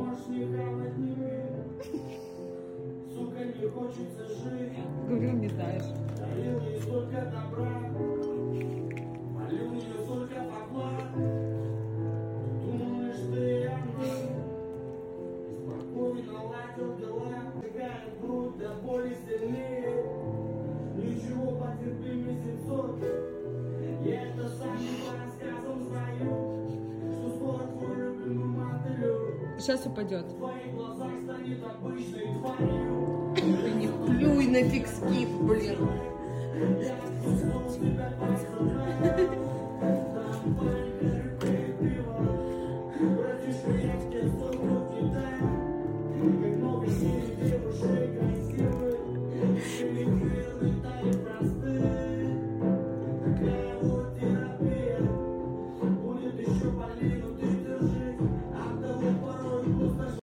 можешь не хавать, не пить. Сука, не хочется жить. Говорю, не знаешь. Дарил ей столько добра, молил ее столько поклад. Думаешь, ты она, спокойно ладил дела, сжигает грудь до боли сильнее. Ничего, потерпи месяцок, я это сам не по рассказам знаю, что скоро твой любимый мотылек Сейчас упадет. в твоих глазах станет обычной тварью. Ты не плюй на фикс-кип, блин. Я отпустил тебя по